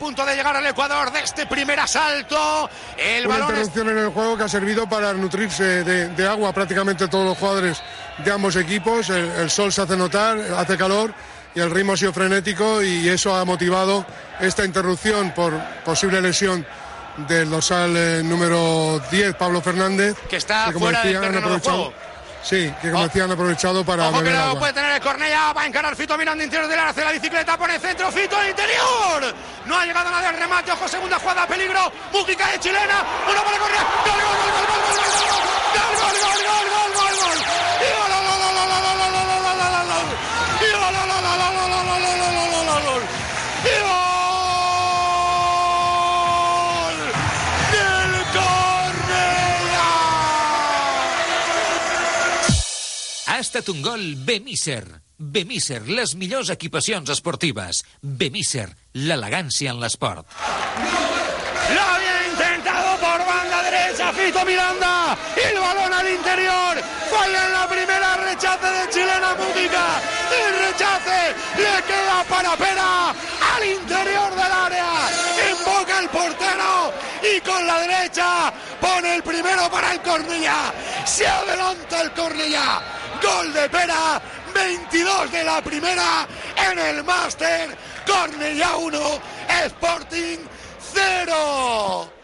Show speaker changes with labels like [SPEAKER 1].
[SPEAKER 1] punto de llegar al Ecuador de este primer asalto. El
[SPEAKER 2] Una
[SPEAKER 1] balón
[SPEAKER 2] interrupción en el juego que ha servido para nutrirse de agua prácticamente todos los jugadores de ambos equipos. El sol se hace notar, hace calor y el ritmo ha sido frenético, y eso ha motivado esta interrupción por posible lesión del dorsal número 10, Pablo Fernández,
[SPEAKER 1] que está fuera del terreno de juego.
[SPEAKER 2] Sí, que como decía, han aprovechado para
[SPEAKER 1] ojo
[SPEAKER 2] beber
[SPEAKER 1] que lo
[SPEAKER 2] agua.
[SPEAKER 1] puede tener el Cornellá, va a encarar Fito Miranda interior del área, hace la bicicleta, pone centro, Fito al interior, no ha llegado nadie al remate, ojo, segunda jugada, peligro, Mújica de chilena, uno para correr, gol, gol, gol, gol, gol, gol, gol, gol, gol, gol, gol, gol,
[SPEAKER 3] Ha estat un gol Bemíser. Bemíser, les millors equipacions esportives. Bemíser, l'elegància en l'esport.
[SPEAKER 1] Lo había intentado por banda derecha Fito Miranda, el balón al interior, falla en la primera, rechace de chilena Mújica, el rechace le queda para Pera, al interior del área, emboca el portero y con la derecha pone el primero para el Cornellá, se adelanta el Cornellá, gol de Pera, 22 de la primera en el Máster, Cornellá 1, Sporting 0.